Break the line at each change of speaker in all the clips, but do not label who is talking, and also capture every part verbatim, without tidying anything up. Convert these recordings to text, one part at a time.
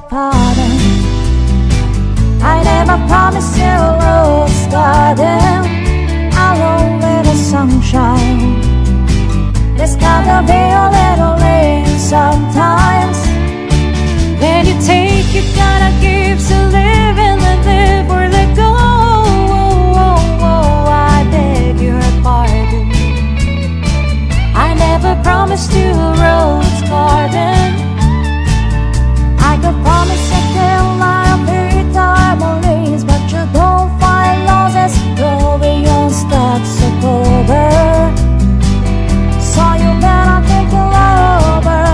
pardon. I never promised you a rose garden along with the sunshine. There's gotta be a little rain sometimes. When you take, you gotta give. So live and let live or let go. Oh, oh, oh, I beg your pardon. I never promised you a rose garden. I could promise you till I'll be harmonies, but you don't find roses growing on stalks of clover. So you better think it over.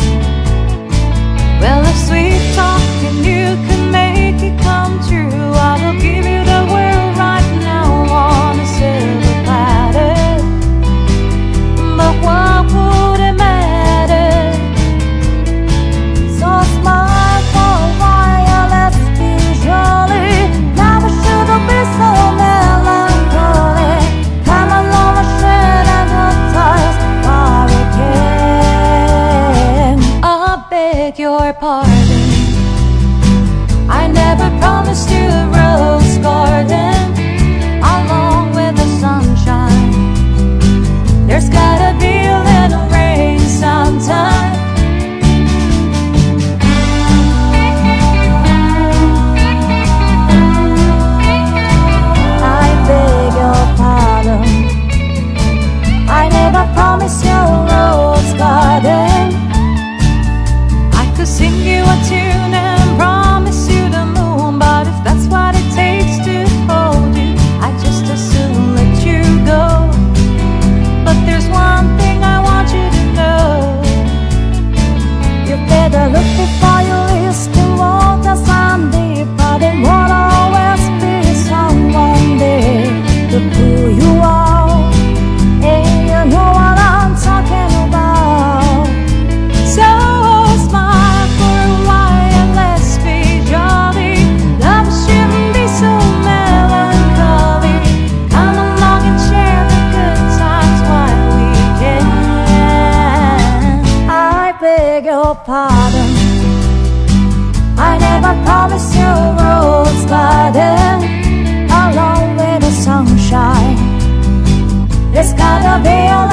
Well, if sweet talking you can make it come true, I will give you the world right now on a silver platter. But what would it matter? So smile for a while, let's be jolly. Never should have been so melancholy. Come along and share the good times while we can. I beg your pardon. I never promised you a rose garden along with the sunshine. There's gotta be a little rain sometime. I beg your pardon. I never promised you a rose garden. I could sing you a tune and promise you the moon, but if that's what it takes to hold you, I just as soon let you go. But there's one thing I want you to know. You better look before you list the water sun deep, but it won't always be someone there to pull you out. And you know what I'm talking about. So smile for a while and let's be jolly. Love shouldn't be so melancholy. Come along and share the good times while we can. I beg your pardon. I never promised you a rose garden along with the sunshine. There's gotta be a